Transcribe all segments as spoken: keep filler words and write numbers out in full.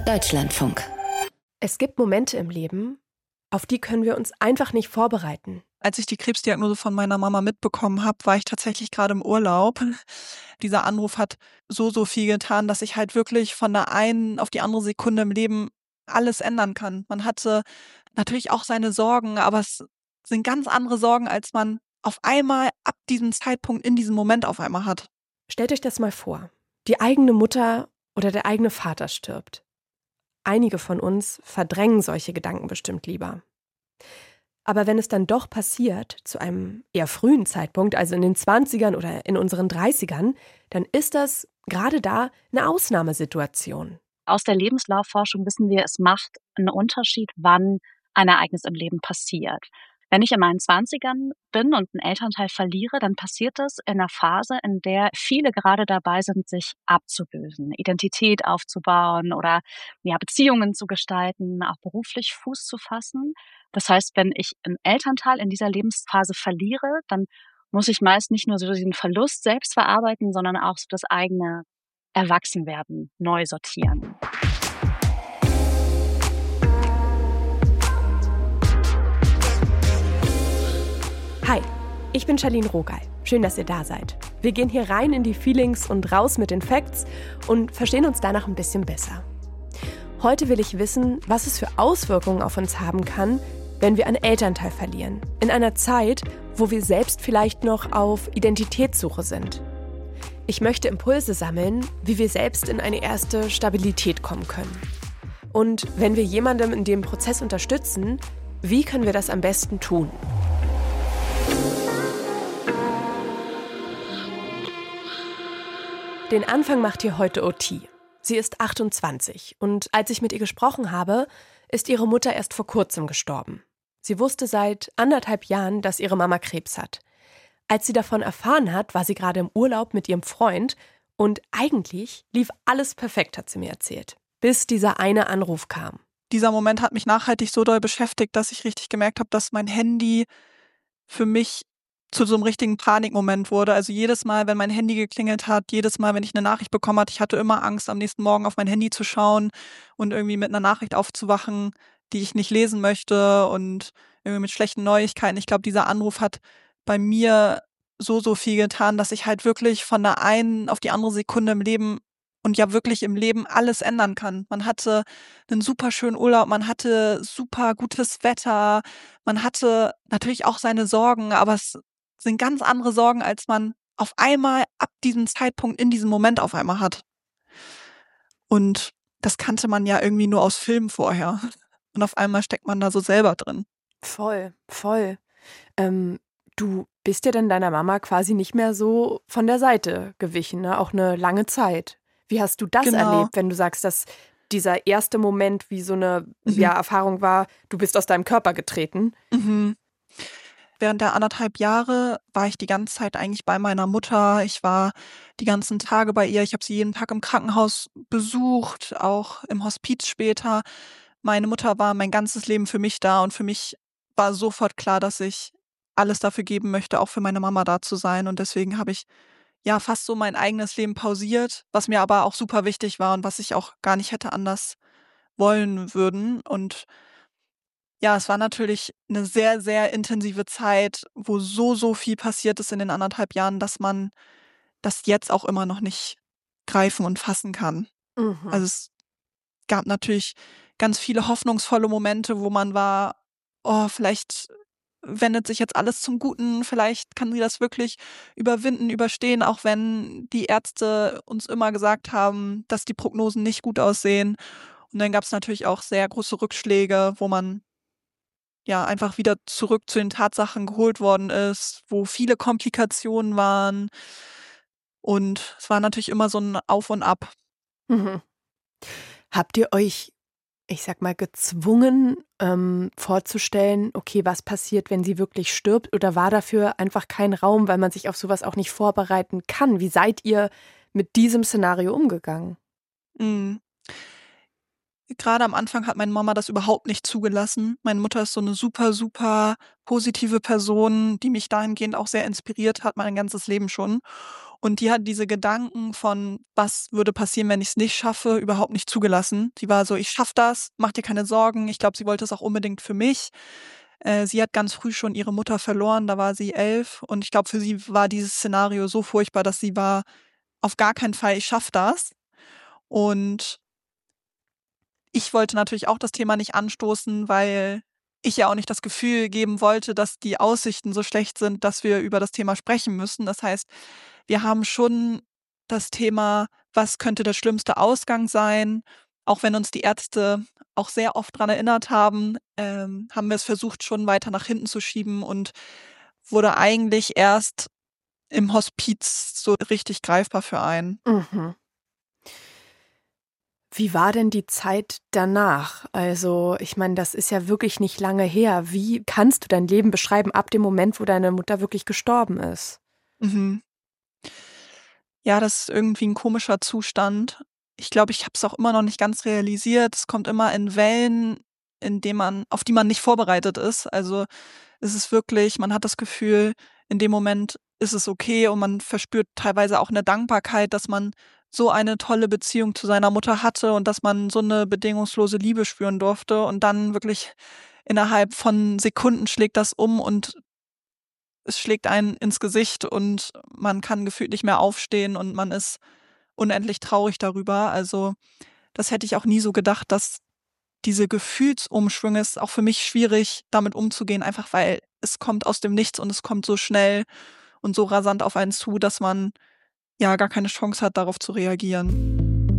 Deutschlandfunk. Es gibt Momente im Leben, auf die können wir uns einfach nicht vorbereiten. Als ich die Krebsdiagnose von meiner Mama mitbekommen habe, war ich tatsächlich gerade im Urlaub. Dieser Anruf hat so, so viel getan, dass ich halt wirklich von der einen auf die andere Sekunde im Leben alles ändern kann. Man hatte natürlich auch seine Sorgen, aber es sind ganz andere Sorgen, als man auf einmal ab diesem Zeitpunkt in diesem Moment auf einmal hat. Stellt euch das mal vor. Die eigene Mutter oder der eigene Vater stirbt. Einige von uns verdrängen solche Gedanken bestimmt lieber. Aber wenn es dann doch passiert, zu einem eher frühen Zeitpunkt, also in den zwanzigern oder in unseren dreißigern, dann ist das gerade da eine Ausnahmesituation. Aus der Lebenslaufforschung wissen wir, es macht einen Unterschied, wann ein Ereignis im Leben passiert. Wenn ich in meinen Zwanzigern bin und einen Elternteil verliere, dann passiert das in einer Phase, in der viele gerade dabei sind, sich abzulösen, Identität aufzubauen oder ja, Beziehungen zu gestalten, auch beruflich Fuß zu fassen. Das heißt, wenn ich einen Elternteil in dieser Lebensphase verliere, dann muss ich meist nicht nur so diesen Verlust selbst verarbeiten, sondern auch so das eigene Erwachsenwerden neu sortieren. Hi, ich bin Charlene Rogal. Schön, dass ihr da seid. Wir gehen hier rein in die Feelings und raus mit den Facts und verstehen uns danach ein bisschen besser. Heute will ich wissen, was es für Auswirkungen auf uns haben kann, wenn wir einen Elternteil verlieren. In einer Zeit, wo wir selbst vielleicht noch auf Identitätssuche sind. Ich möchte Impulse sammeln, wie wir selbst in eine erste Stabilität kommen können. Und wenn wir jemandem in dem Prozess unterstützen, wie können wir das am besten tun? Den Anfang macht hier heute O T. Sie ist achtundzwanzig und als ich mit ihr gesprochen habe, ist ihre Mutter erst vor kurzem gestorben. Sie wusste seit anderthalb Jahren, dass ihre Mama Krebs hat. Als sie davon erfahren hat, war sie gerade im Urlaub mit ihrem Freund und eigentlich lief alles perfekt, hat sie mir erzählt, bis dieser eine Anruf kam. Dieser Moment hat mich nachhaltig so doll beschäftigt, dass ich richtig gemerkt habe, dass mein Handy für mich zu so einem richtigen Panikmoment wurde. Also jedes Mal, wenn mein Handy geklingelt hat, jedes Mal, wenn ich eine Nachricht bekommen hatte, ich hatte immer Angst, am nächsten Morgen auf mein Handy zu schauen und irgendwie mit einer Nachricht aufzuwachen, die ich nicht lesen möchte und irgendwie mit schlechten Neuigkeiten. Ich glaube, dieser Anruf hat bei mir so, so viel getan, dass ich halt wirklich von der einen auf die andere Sekunde im Leben und ja wirklich im Leben alles ändern kann. Man hatte einen super schönen Urlaub, man hatte super gutes Wetter, man hatte natürlich auch seine Sorgen, aber es sind ganz andere Sorgen, als man auf einmal ab diesem Zeitpunkt in diesem Moment auf einmal hat. Und das kannte man ja irgendwie nur aus Filmen vorher. Und auf einmal steckt man da so selber drin. Voll, voll. Ähm, du bist ja dann deiner Mama quasi nicht mehr so von der Seite gewichen, ne? Auch eine lange Zeit. Wie hast du das Genau. erlebt, wenn du sagst, dass dieser erste Moment wie so eine Mhm. ja, Erfahrung war, du bist aus deinem Körper getreten? Mhm. Während der anderthalb Jahre war ich die ganze Zeit eigentlich bei meiner Mutter. Ich war die ganzen Tage bei ihr. Ich habe sie jeden Tag im Krankenhaus besucht, auch im Hospiz später. Meine Mutter war mein ganzes Leben für mich da und für mich war sofort klar, dass ich alles dafür geben möchte, auch für meine Mama da zu sein. Und deswegen habe ich ja fast so mein eigenes Leben pausiert, was mir aber auch super wichtig war und was ich auch gar nicht hätte anders wollen würden. Und ja, es war natürlich eine sehr, sehr intensive Zeit, wo so, so viel passiert ist in den anderthalb Jahren, dass man das jetzt auch immer noch nicht greifen und fassen kann. Mhm. Also, es gab natürlich ganz viele hoffnungsvolle Momente, wo man war: „Oh, vielleicht wendet sich jetzt alles zum Guten. Vielleicht kann sie das wirklich überwinden, überstehen“, auch wenn die Ärzte uns immer gesagt haben, dass die Prognosen nicht gut aussehen. Und dann gab's natürlich auch sehr große Rückschläge, wo man ja einfach wieder zurück zu den Tatsachen geholt worden ist, wo viele Komplikationen waren. Und es war natürlich immer so 'n Auf und Ab. Mhm. Habt ihr euch, ich sag mal, gezwungen, ähm, vorzustellen, okay, was passiert, wenn sie wirklich stirbt? Oder war dafür einfach kein Raum, weil man sich auf sowas auch nicht vorbereiten kann? Wie seid ihr mit diesem Szenario umgegangen? Mhm. Gerade am Anfang hat meine Mama das überhaupt nicht zugelassen. Meine Mutter ist so eine super, super positive Person, die mich dahingehend auch sehr inspiriert hat, mein ganzes Leben schon. Und die hat diese Gedanken von: „Was würde passieren, wenn ich's nicht schaffe?", überhaupt nicht zugelassen. Sie war so: „Ich schaffe das, mach dir keine Sorgen." Ich glaube, sie wollte es auch unbedingt für mich. Äh, sie hat ganz früh schon ihre Mutter verloren, da war sie elf, und ich glaube, für sie war dieses Szenario so furchtbar, dass sie war: „Auf gar keinen Fall, ich schaffe das." Und ich wollte natürlich auch das Thema nicht anstoßen, weil ich ja auch nicht das Gefühl geben wollte, dass die Aussichten so schlecht sind, dass wir über das Thema sprechen müssen. Das heißt, wir haben schon das Thema, was könnte der schlimmste Ausgang sein, auch wenn uns die Ärzte auch sehr oft dran erinnert haben, ähm, haben wir es versucht, schon weiter nach hinten zu schieben, und wurde eigentlich erst im Hospiz so richtig greifbar für einen. Mhm. Wie war denn die Zeit danach? Also, ich meine, das ist ja wirklich nicht lange her. Wie kannst du dein Leben beschreiben ab dem Moment, wo deine Mutter wirklich gestorben ist? Mhm. Ja, das ist irgendwie 'n komischer Zustand. Ich glaube, ich habe es auch immer noch nicht ganz realisiert. Es kommt immer in Wellen, in denen man auf die man nicht vorbereitet ist. Also, es ist wirklich, man hat das Gefühl, in dem Moment ist es okay, und man verspürt teilweise auch 'ne Dankbarkeit, dass man so eine tolle Beziehung zu seiner Mutter hatte und dass man so 'ne bedingungslose Liebe spüren durfte, und dann wirklich innerhalb von Sekunden schlägt das um, und es schlägt einen ins Gesicht, und man kann gefühlt nicht mehr aufstehen, und man ist unendlich traurig darüber. Also, das hätte ich auch nie so gedacht, dass diese Gefühlsumschwünge, ist auch für mich schwierig, damit umzugehen, einfach weil es kommt aus dem Nichts und es kommt so schnell und so rasant auf einen zu, dass man, ja, gar keine Chance hat, darauf zu reagieren.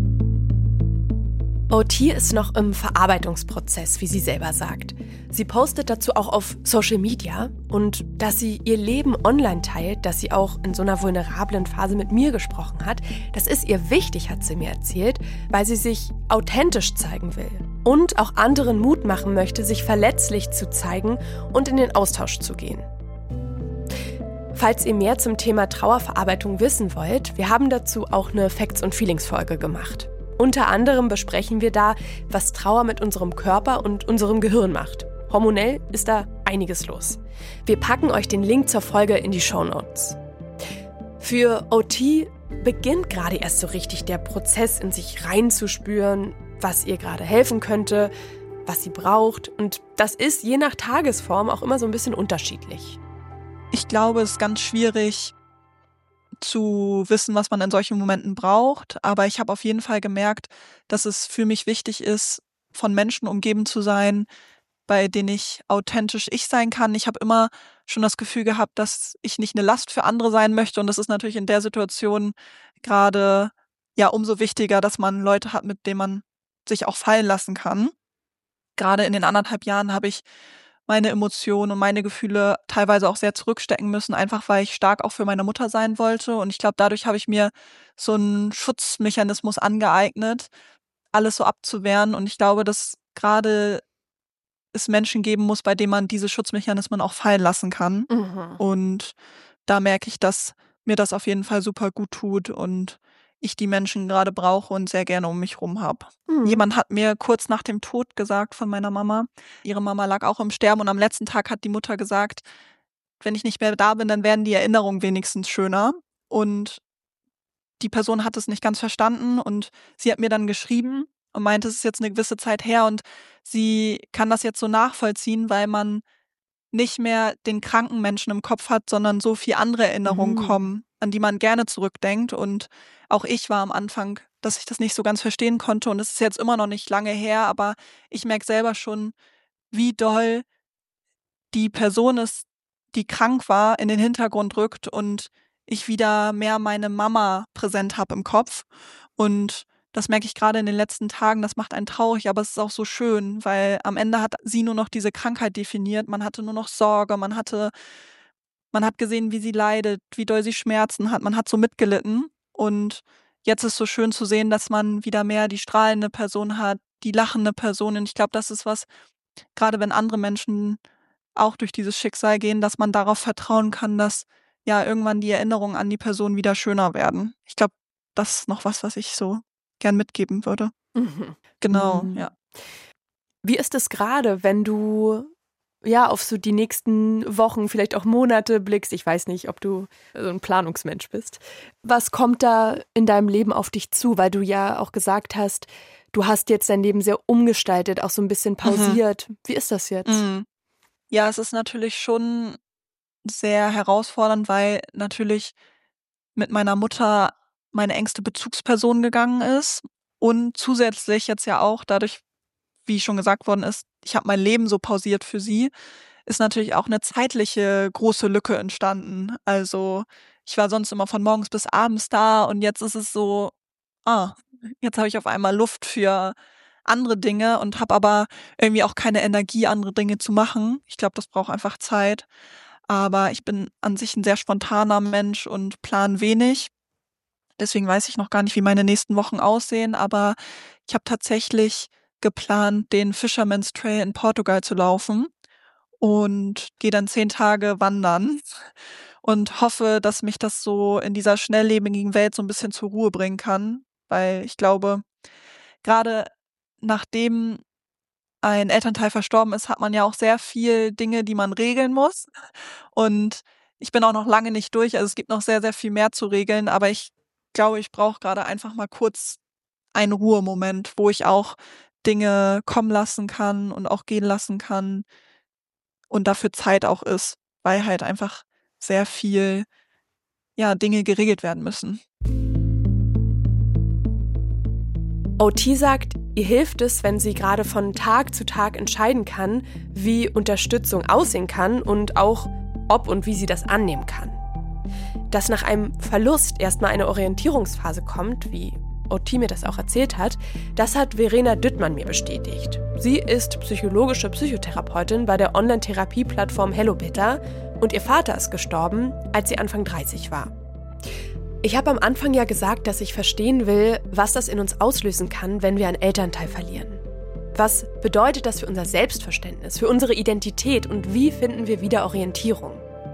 O T ist noch im Verarbeitungsprozess, wie sie selber sagt. Sie postet dazu auch auf Social Media, und dass sie ihr Leben online teilt, dass sie auch in so einer vulnerablen Phase mit mir gesprochen hat, das ist ihr wichtig, hat sie mir erzählt, weil sie sich authentisch zeigen will und auch anderen Mut machen möchte, sich verletzlich zu zeigen und in den Austausch zu gehen. Falls ihr mehr zum Thema Trauerverarbeitung wissen wollt, wir haben dazu auch eine Facts und Feelings Folge gemacht. Unter anderem besprechen wir da, was Trauer mit unserem Körper und unserem Gehirn macht. Hormonell ist da einiges los. Wir packen euch den Link zur Folge in die Shownotes. Für O T beginnt gerade erst so richtig der Prozess, in sich reinzuspüren, was ihr gerade helfen könnte, was sie braucht. Und das ist je nach Tagesform auch immer so ein bisschen unterschiedlich. Ich glaube, es ist ganz schwierig zu wissen, was man in solchen Momenten braucht. Aber ich habe auf jeden Fall gemerkt, dass es für mich wichtig ist, von Menschen umgeben zu sein, bei denen ich authentisch ich sein kann. Ich habe immer schon das Gefühl gehabt, dass ich nicht eine Last für andere sein möchte. Und das ist natürlich in der Situation gerade, ja, umso wichtiger, dass man Leute hat, mit denen man sich auch fallen lassen kann. Gerade in den anderthalb Jahren habe ich meine Emotionen und meine Gefühle teilweise auch sehr zurückstecken müssen, einfach weil ich stark auch für meine Mutter sein wollte. Und ich glaube, dadurch habe ich mir so 'n Schutzmechanismus angeeignet, alles so abzuwehren. Und ich glaube, dass gerade es Menschen geben muss, bei denen man diese Schutzmechanismen auch fallen lassen kann. Mhm. Und da merke ich, dass mir das auf jeden Fall super gut tut und ich die Menschen gerade brauche und sehr gerne um mich rum habe. Mhm. Jemand hat mir kurz nach dem Tod gesagt von meiner Mama, ihre Mama lag auch im Sterben, und am letzten Tag hat die Mutter gesagt: „Wenn ich nicht mehr da bin, dann werden die Erinnerungen wenigstens schöner." Und die Person hat es nicht ganz verstanden, und sie hat mir dann geschrieben und meinte, es ist jetzt eine gewisse Zeit her, und sie kann das jetzt so nachvollziehen, weil man nicht mehr den kranken Menschen im Kopf hat, sondern so viel andere Erinnerungen Mhm. kommen, an die man gerne zurückdenkt. Und auch ich war am Anfang, dass ich das nicht so ganz verstehen konnte, und es ist jetzt immer noch nicht lange her, aber ich merke selber schon, wie doll die Person ist, die krank war, in den Hintergrund rückt und ich wieder mehr meine Mama präsent habe im Kopf. Und das merke ich gerade in den letzten Tagen, das macht einen traurig, aber es ist auch so schön, weil am Ende hat sie nur noch diese Krankheit definiert. Man hatte nur noch Sorge, man hatte man hat gesehen, wie sie leidet, wie doll sie Schmerzen hat. Man hat so mitgelitten, und jetzt ist so schön zu sehen, dass man wieder mehr die strahlende Person hat, die lachende Person. Und ich glaube, das ist was, gerade wenn andere Menschen auch durch dieses Schicksal gehen, dass man darauf vertrauen kann, dass, ja, irgendwann die Erinnerungen an die Person wieder schöner werden. Ich glaube, das ist noch was, was ich so gern mitgeben würde. Mhm. Genau, Mhm. ja. Wie ist es gerade, wenn du ja auf so die nächsten Wochen, vielleicht auch Monate blickst? Ich weiß nicht, ob du so ein Planungsmensch bist. Was kommt da in deinem Leben auf dich zu? Weil du ja auch gesagt hast, du hast jetzt dein Leben sehr umgestaltet, auch so ein bisschen pausiert. Wie ist das jetzt? Mhm. Ja, es ist natürlich schon sehr herausfordernd, weil natürlich mit meiner Mutter meine engste Bezugsperson gegangen ist und zusätzlich jetzt ja auch dadurch, wie schon gesagt worden ist, ich habe mein Leben so pausiert für sie, ist natürlich auch eine zeitliche große Lücke entstanden. Also, ich war sonst immer von morgens bis abends da und jetzt ist es so, ah, jetzt habe ich auf einmal Luft für andere Dinge und habe aber irgendwie auch keine Energie, andere Dinge zu machen. Ich glaube, das braucht einfach Zeit. Aber ich bin an sich ein sehr spontaner Mensch und plane wenig. Deswegen weiß ich noch gar nicht, wie meine nächsten Wochen aussehen, aber ich habe tatsächlich geplant, den Fisherman's Trail in Portugal zu laufen und gehe dann zehn Tage wandern und hoffe, dass mich das so in dieser schnelllebigen Welt so ein bisschen zur Ruhe bringen kann, weil ich glaube, gerade nachdem ein Elternteil verstorben ist, hat man ja auch sehr viel Dinge, die man regeln muss. Und ich bin auch noch lange nicht durch. Also, es gibt noch sehr, sehr viel mehr zu regeln, aber ich glaube, ich brauche gerade einfach mal kurz einen Ruhemoment, wo ich auch Dinge kommen lassen kann und auch gehen lassen kann und dafür Zeit auch ist, weil halt einfach sehr viel, ja, Dinge geregelt werden müssen. O T sagt, ihr hilft es, wenn sie gerade von Tag zu Tag entscheiden kann, wie Unterstützung aussehen kann und auch, ob und wie sie das annehmen kann. Dass nach einem Verlust erstmal eine Orientierungsphase kommt, wie O T mir das auch erzählt hat, das hat Verena Düttmann mir bestätigt. Sie ist psychologische Psychotherapeutin bei der Online-Therapie-Plattform HelloBitter und ihr Vater ist gestorben, als sie Anfang dreißig war. Ich habe am Anfang ja gesagt, dass ich verstehen will, was das in uns auslösen kann, wenn wir einen Elternteil verlieren. Was bedeutet das für unser Selbstverständnis, für unsere Identität und wie finden wir wieder Orientierung?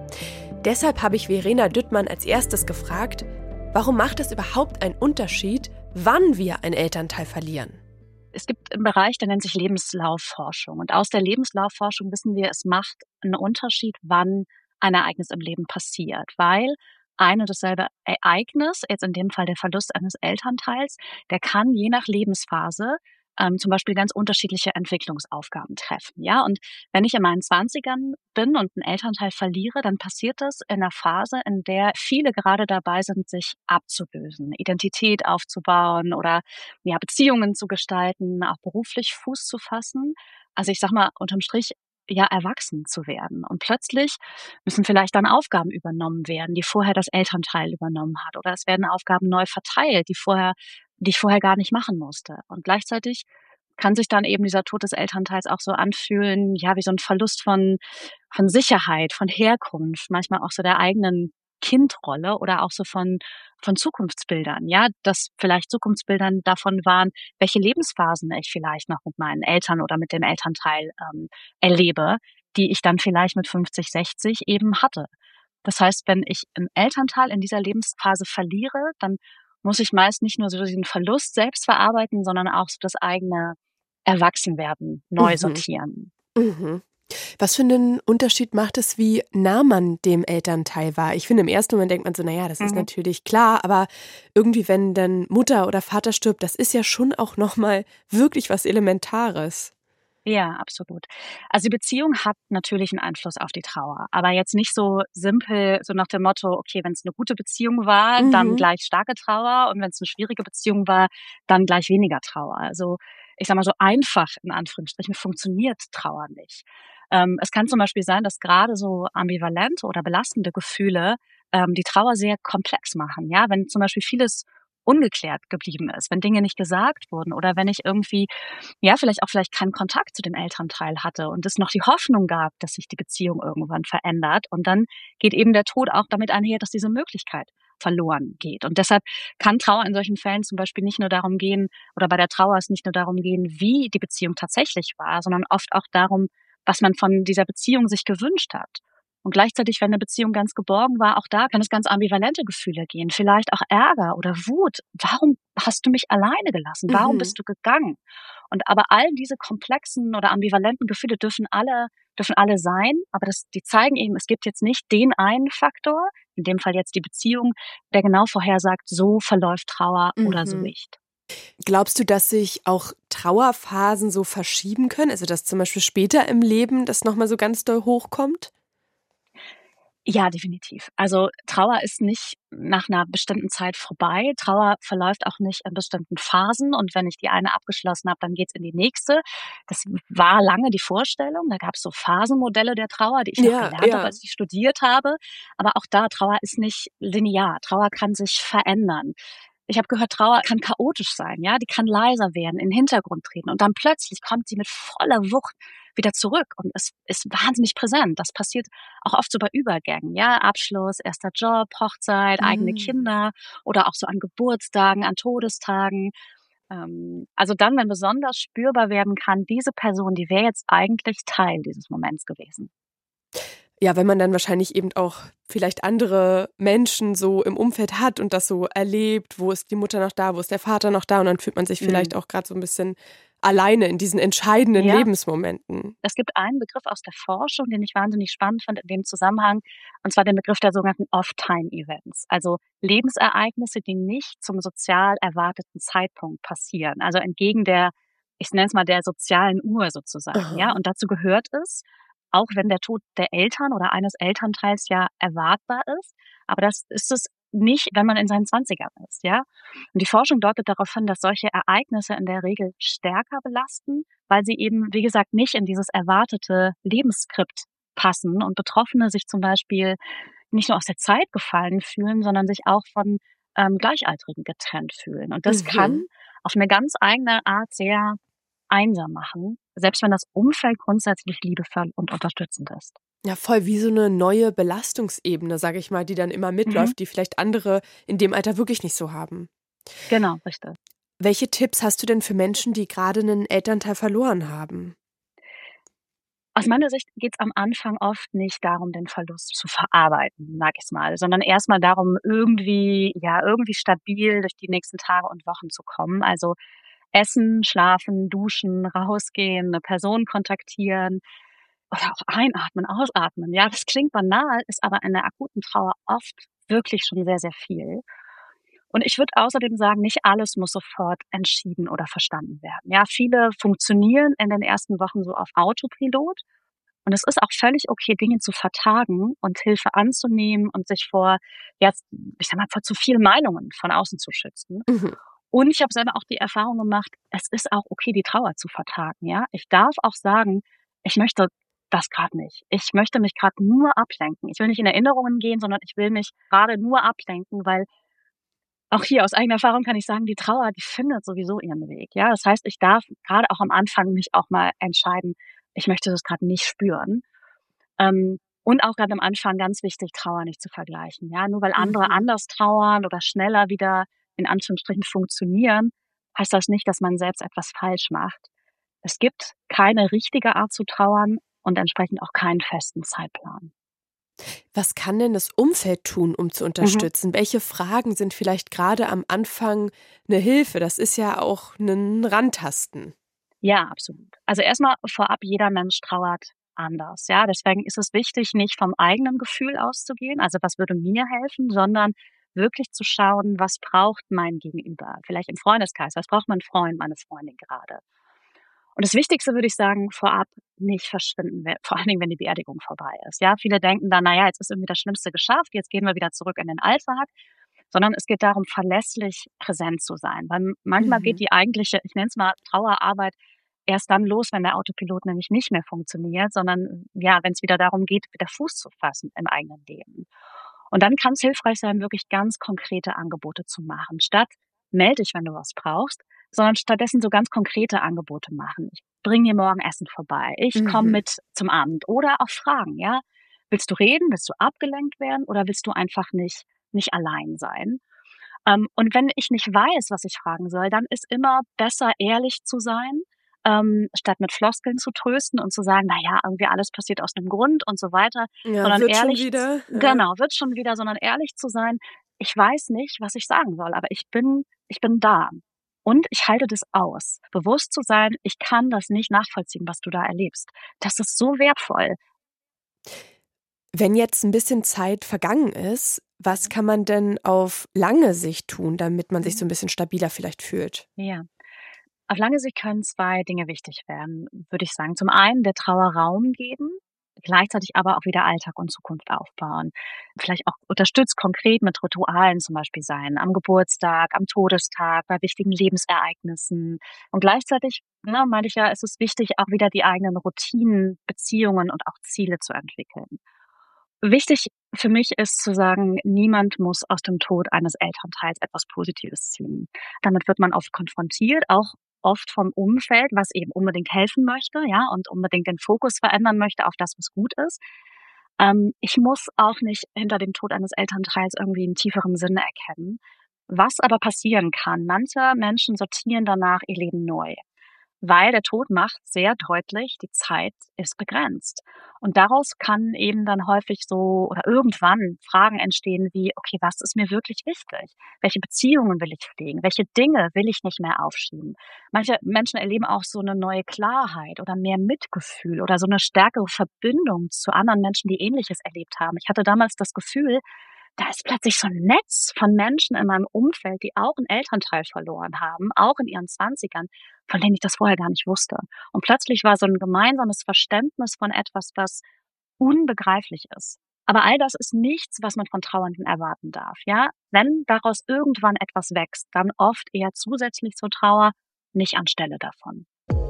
Deshalb habe ich Verena Düttmann als erstes gefragt, warum macht es überhaupt einen Unterschied, wann wir einen Elternteil verlieren? Es gibt einen Bereich, der nennt sich Lebenslaufforschung. Und aus der Lebenslaufforschung wissen wir, es macht einen Unterschied, wann ein Ereignis im Leben passiert, weil ein und dasselbe Ereignis, jetzt in dem Fall der Verlust eines Elternteils, der kann je nach Lebensphase ähm, zum Beispiel ganz unterschiedliche Entwicklungsaufgaben treffen. Ja, und wenn ich in meinen Zwanzigern bin und einen Elternteil verliere, dann passiert das in einer Phase, in der viele gerade dabei sind, sich abzulösen, Identität aufzubauen oder ja, Beziehungen zu gestalten, auch beruflich Fuß zu fassen. Also ich sag mal, unterm Strich ja, erwachsen zu werden. Und plötzlich müssen vielleicht dann Aufgaben übernommen werden, die vorher das Elternteil übernommen hat. Oder es werden Aufgaben neu verteilt, die vorher, die ich vorher gar nicht machen musste. Und gleichzeitig kann sich dann eben dieser Tod des Elternteils auch so anfühlen, ja, wie so ein Verlust von, von Sicherheit, von Herkunft, manchmal auch so der eigenen Kindrolle oder auch so von, von Zukunftsbildern, ja, dass vielleicht Zukunftsbildern davon waren, welche Lebensphasen ich vielleicht noch mit meinen Eltern oder mit dem Elternteil ähm, erlebe, die ich dann vielleicht mit fünfzig, sechzig eben hatte. Das heißt, wenn ich einen Elternteil in dieser Lebensphase verliere, dann muss ich meist nicht nur so diesen Verlust selbst verarbeiten, sondern auch so das eigene Erwachsenwerden neu Mhm. sortieren. Mhm. Was für einen Unterschied macht es, wie nah man dem Elternteil war? Ich finde, im ersten Moment denkt man so, naja, das ist Mhm. natürlich klar, aber irgendwie, wenn dann Mutter oder Vater stirbt, das ist ja schon auch nochmal wirklich was Elementares. Ja, absolut. Also die Beziehung hat natürlich einen Einfluss auf die Trauer, aber jetzt nicht so simpel, so nach dem Motto, okay, wenn es eine gute Beziehung war, dann Mhm. gleich starke Trauer und wenn es eine schwierige Beziehung war, dann gleich weniger Trauer. Also ich sage mal so einfach in Anführungsstrichen funktioniert Trauer nicht. Ähm, es kann zum Beispiel sein, dass gerade so ambivalente oder belastende Gefühle ähm, die Trauer sehr komplex machen. Ja, wenn zum Beispiel vieles ungeklärt geblieben ist, wenn Dinge nicht gesagt wurden oder wenn ich irgendwie ja, vielleicht auch vielleicht keinen Kontakt zu dem Elternteil hatte und es noch die Hoffnung gab, dass sich die Beziehung irgendwann verändert. Und dann geht eben der Tod auch damit einher, dass diese Möglichkeit verloren geht. Und deshalb kann Trauer in solchen Fällen zum Beispiel nicht nur darum gehen, oder bei der Trauer es nicht nur darum gehen, wie die Beziehung tatsächlich war, sondern oft auch darum, was man von dieser Beziehung sich gewünscht hat. Und gleichzeitig, wenn eine Beziehung ganz geborgen war, auch da kann es ganz ambivalente Gefühle gehen, vielleicht auch Ärger oder Wut. Warum hast du mich alleine gelassen? Warum Mhm. bist du gegangen? Und aber all diese komplexen oder ambivalenten Gefühle dürfen alle dürfen alle sein, aber das die zeigen eben, es gibt jetzt nicht den einen Faktor, in dem Fall jetzt die Beziehung, der genau vorhersagt, so verläuft Trauer oder so Mhm. nicht. Glaubst du, dass sich auch Trauerphasen so verschieben können? Also, dass zum Beispiel später im Leben das noch mal so ganz doll hochkommt? Ja, definitiv. Also, Trauer ist nicht nach einer bestimmten Zeit vorbei. Trauer verläuft auch nicht in bestimmten Phasen und wenn ich die eine abgeschlossen habe, dann geht's in die nächste. Das war lange die Vorstellung. Da gab's so Phasenmodelle der Trauer, die ich noch Ja, gelernt habe, ja. als ich studiert habe. Aber auch da, Trauer ist nicht linear. Trauer kann sich verändern. Ich habe gehört, Trauer kann chaotisch sein, ja? Die kann leiser werden, in 'n Hintergrund treten und dann plötzlich kommt sie mit voller Wucht wieder zurück und ist ist wahnsinnig präsent. Das passiert auch oft so bei Übergängen, ja, Abschluss, erster Job, Hochzeit, eigene Mhm. Kinder oder auch so an Geburtstagen, an Todestagen. Ähm, also dann, wenn besonders spürbar werden kann, diese Person, die wäre jetzt eigentlich Teil dieses Moments gewesen. Ja, wenn man dann wahrscheinlich eben auch vielleicht andere Menschen so im Umfeld hat und das so erlebt, wo ist die Mutter noch da, wo ist der Vater noch da und dann fühlt man sich Mhm. vielleicht auch grad so 'n bisschen alleine in diesen entscheidenden Ja. Lebensmomenten. Es gibt einen Begriff aus der Forschung, den ich wahnsinnig spannend fand in dem Zusammenhang, und zwar den Begriff der sogenannten Off-Time-Events, also Lebensereignisse, die nicht zum sozial erwarteten Zeitpunkt passieren, also entgegen der, ich nenne es mal, der sozialen Uhr sozusagen, ja? Aha. Und dazu gehört es, auch wenn der Tod der Eltern oder eines Elternteils ja erwartbar ist, aber das ist es nicht, wenn man in seinen Zwanzigern ist, ja? Und die Forschung deutet darauf hin, dass solche Ereignisse in der Regel stärker belasten, weil sie eben, wie gesagt, nicht in dieses erwartete Lebensskript passen und Betroffene sich zum Beispiel nicht nur aus der Zeit gefallen fühlen, sondern sich auch von, ähm, Gleichaltrigen getrennt fühlen. Und das kann Mhm. auf eine ganz eigene Art sehr einsam machen, selbst wenn das Umfeld grundsätzlich liebevoll und unterstützend ist. Ja, voll wie so 'ne neue Belastungsebene, sage ich mal, die dann immer Mhm, mitläuft, die vielleicht andere in dem Alter wirklich nicht so haben. genau, richtig. Welche Tipps hast du denn für Menschen, die grade 'nen Elternteil verloren haben? Aus meiner Sicht geht es am Anfang oft nicht darum, den Verlust zu verarbeiten, sage ich's mal, sondern erst mal darum, irgendwie ja, irgendwie stabil durch die nächsten Tage und Wochen zu kommen. Also, essen, schlafen, duschen, rausgehen, 'ne Person kontaktieren oder auch einatmen, ausatmen. Ja, das klingt banal, ist aber in der akuten Trauer oft wirklich schon sehr, sehr viel. Und ich würde außerdem sagen, nicht alles muss sofort entschieden oder verstanden werden. Ja, viele funktionieren in den ersten Wochen so auf Autopilot und es ist auch völlig okay, Dinge zu vertagen und Hilfe anzunehmen und sich vor, ja, ich sage mal, vor zu vielen Meinungen von außen zu schützen. Mhm. Und ich habe selber auch die Erfahrung gemacht, es ist auch okay, die Trauer zu vertagen, ja? Ich darf auch sagen: „Ich möchte das grad nicht. Ich möchte mich grad nur ablenken. Ich will nicht in Erinnerungen gehen, sondern ich will mich grade nur ablenken“, weil auch hier aus eigener Erfahrung kann ich sagen, die Trauer, die findet sowieso ihren Weg, ja? Das heißt, ich darf grade auch am Anfang mich auch mal entscheiden, ich möchte das grad nicht spüren. Ähm, und auch grad am Anfang ganz wichtig, Trauer nicht zu vergleichen, ja? Nur weil andere Mhm. anders trauern oder schneller wieder in Anführungsstrichen funktionieren, heißt das nicht, dass man selbst etwas falsch macht. Es gibt keine richtige Art zu trauern und entsprechend auch keinen festen Zeitplan. Was kann denn das Umfeld tun, um zu Mhm. unterstützen? Welche Fragen sind vielleicht grade am Anfang 'ne Hilfe? Das ist ja auch 'nen Rantasten. Ja, absolut. Also erst mal vorab, jeder Mensch trauert anders, ja? Deswegen ist es wichtig, nicht vom eigenen Gefühl auszugehen, also was würde mir helfen, sondern wirklich zu schauen, was braucht mein Gegenüber? Vielleicht im Freundeskreis, was braucht mein Freund, meine Freundin gerade? Und das Wichtigste würde ich sagen, vorab nicht verschwinden, we vor allen Dingen, wenn die Beerdigung vorbei ist, ja? Viele denken dann: „Na ja, jetzt ist irgendwie das Schlimmste geschafft, jetzt gehen wir wieder zurück in den Alltag.“ Sondern es geht darum, verlässlich präsent zu sein, weil m manchmal geht Mhm. die eigentliche, ich nenne es mal, Trauerarbeit erst dann los, wenn der Autopilot nämlich nicht mehr funktioniert, sondern, ja, wenn's wieder darum geht, wieder Fuß zu fassen im eigenen Leben. Und dann kann's hilfreich sein, wirklich ganz konkrete Angebote zu machen. Statt: „Melde dich, wenn du was brauchst“, sondern stattdessen so ganz konkrete Angebote machen. „Ich bringe dir morgen Essen vorbei. Ich komme Mhm. mit zum Abend.“ Oder auch Fragen, ja? „Willst du reden? Willst du abgelenkt werden oder willst du einfach nicht nicht allein sein?“ Ähm, und wenn ich nicht weiß, was ich fragen soll, dann ist immer besser, ehrlich zu sein, ähm, statt mit Floskeln zu trösten und zu sagen, na ja, irgendwie alles passiert aus einem Grund und so weiter, Ja, sondern wird ehrlich, schon wieder. Ja. genau, wird schon wieder, sondern ehrlich zu sein, ich weiß nicht, was ich sagen soll, aber ich bin, ich bin da. Und ich halte das aus. Bewusst zu sein, ich kann das nicht nachvollziehen, was du da erlebst. Das ist so wertvoll. Wenn jetzt ein bisschen Zeit vergangen ist, was kann man denn auf lange Sicht tun, damit man sich so ein bisschen stabiler vielleicht fühlt? Ja. Auf lange Sicht können zwei Dinge wichtig werden, würde ich sagen. Zum einen der Trauer Raum geben, gleichzeitig aber auch wieder Alltag und Zukunft aufbauen. Vielleicht auch unterstützt konkret mit Ritualen zum Beispiel sein, am Geburtstag, am Todestag, bei wichtigen Lebensereignissen. Und gleichzeitig, ne, meinte ich ja, ist es wichtig, auch wieder die eigenen Routinen, Beziehungen und auch Ziele zu entwickeln. Wichtig für mich ist zu sagen, niemand muss aus dem Tod eines Elternteils etwas Positives ziehen. Damit wird man oft konfrontiert, auch oft vom Umfeld, was eben unbedingt helfen möchte, ja, und unbedingt den Fokus verändern möchte auf das, was gut ist. Ähm, ich muss auch nicht hinter dem Tod eines Elternteils irgendwie einen tieferen Sinn erkennen. Was aber passieren kann, manche Menschen sortieren danach ihr Leben neu. Weil der Tod macht sehr deutlich, die Zeit ist begrenzt. Und daraus kann eben dann häufig so oder irgendwann Fragen entstehen wie, okay, was ist mir wirklich wichtig? Welche Beziehungen will ich pflegen? Welche Dinge will ich nicht mehr aufschieben? Manche Menschen erleben auch so eine neue Klarheit oder mehr Mitgefühl oder so eine stärkere Verbindung zu anderen Menschen, die Ähnliches erlebt haben. Ich hatte damals das Gefühl, da ist plötzlich so ein Netz von Menschen in meinem Umfeld, die auch einen Elternteil verloren haben, auch in ihren Zwanzigern, von denen ich das vorher gar nicht wusste. Und plötzlich war so ein gemeinsames Verständnis von etwas, was unbegreiflich ist. Aber all das ist nichts, was man von Trauernden erwarten darf, ja? Wenn daraus irgendwann etwas wächst, dann oft eher zusätzlich zur Trauer, nicht anstelle davon.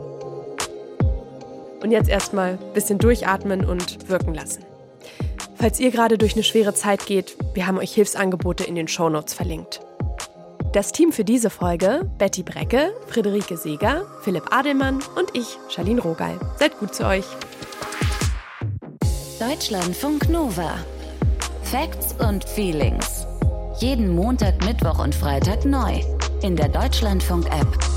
Und jetzt erstmal ein bisschen durchatmen und wirken lassen. Falls ihr gerade durch eine schwere Zeit geht, wir haben euch Hilfsangebote in den Shownotes verlinkt. Das Team für diese Folge: Betty Brecke, Friederike Seeger, Philipp Adelmann und ich, Charlene Rogal. Seid gut zu euch. Deutschlandfunk Nova. Facts und Feelings. Jeden Montag, Mittwoch und Freitag neu. In der Deutschlandfunk-App.